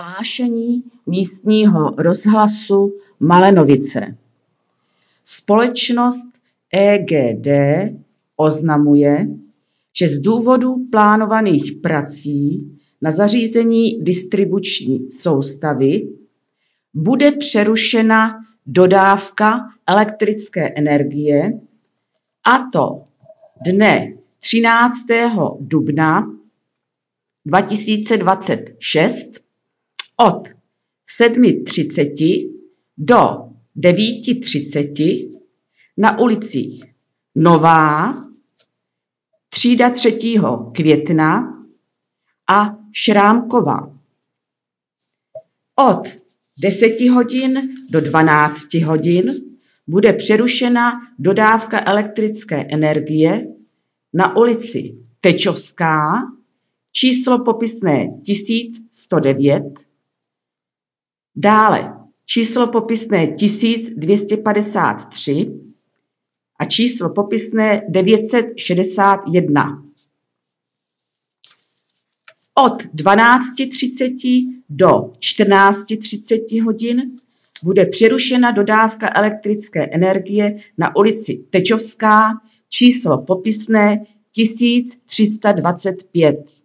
Hlášení místního rozhlasu Malenovice. Společnost EGD oznamuje, že z důvodu plánovaných prací na zařízení distribuční soustavy bude přerušena dodávka elektrické energie, a to dne 13. dubna 2026 od 7:30 do 9:30 na ulicích Nová, třída 3. května a Šrámková. Od 10 hodin do 12 hodin bude přerušena dodávka elektrické energie na ulici Tečovská, číslo popisné 1109, dále číslo popisné 1253 a číslo popisné 961. Od 12:30 do 14:30 hodin bude přerušena dodávka elektrické energie na ulici Tečovská, číslo popisné 1325.